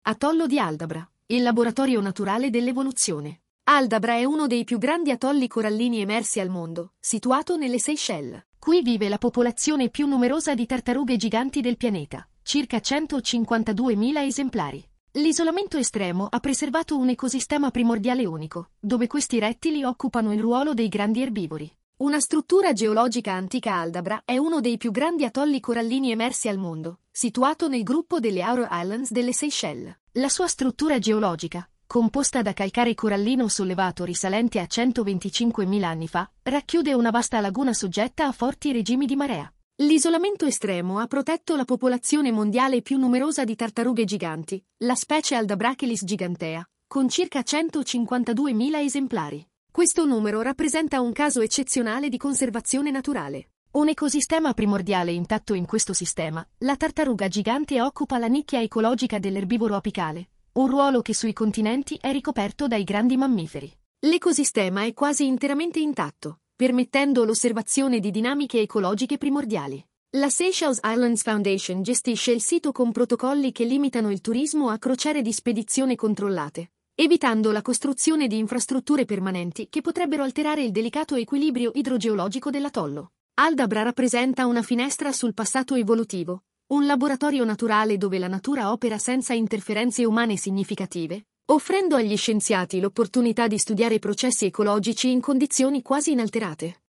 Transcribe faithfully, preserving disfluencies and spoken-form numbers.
Atollo di Aldabra, il laboratorio naturale dell'evoluzione. Aldabra è uno dei più grandi atolli corallini emersi al mondo, situato nelle Seychelles. Qui vive la popolazione più numerosa di tartarughe giganti del pianeta, circa centocinquantaduemila esemplari. L'isolamento estremo ha preservato un ecosistema primordiale unico, dove questi rettili occupano il ruolo dei grandi erbivori. Una struttura geologica antica. Aldabra è uno dei più grandi atolli corallini emersi al mondo, situato nel gruppo delle Auro Islands delle Seychelles. La sua struttura geologica, composta da calcare corallino sollevato risalente a centoventicinquemila anni fa, racchiude una vasta laguna soggetta a forti regimi di marea. L'isolamento estremo ha protetto la popolazione mondiale più numerosa di tartarughe giganti, la specie Aldabrachelis gigantea, con circa centocinquantaduemila esemplari. Questo numero rappresenta un caso eccezionale di conservazione naturale. Un ecosistema primordiale intatto in questo sistema, la tartaruga gigante occupa la nicchia ecologica dell'erbivoro apicale, un ruolo che sui continenti è ricoperto dai grandi mammiferi. L'ecosistema è quasi interamente intatto, permettendo l'osservazione di dinamiche ecologiche primordiali. La Seychelles Islands Foundation gestisce il sito con protocolli che limitano il turismo a crociere di spedizione controllate, evitando la costruzione di infrastrutture permanenti che potrebbero alterare il delicato equilibrio idrogeologico dell'atollo. Aldabra rappresenta una finestra sul passato evolutivo, un laboratorio naturale dove la natura opera senza interferenze umane significative, offrendo agli scienziati l'opportunità di studiare processi ecologici in condizioni quasi inalterate.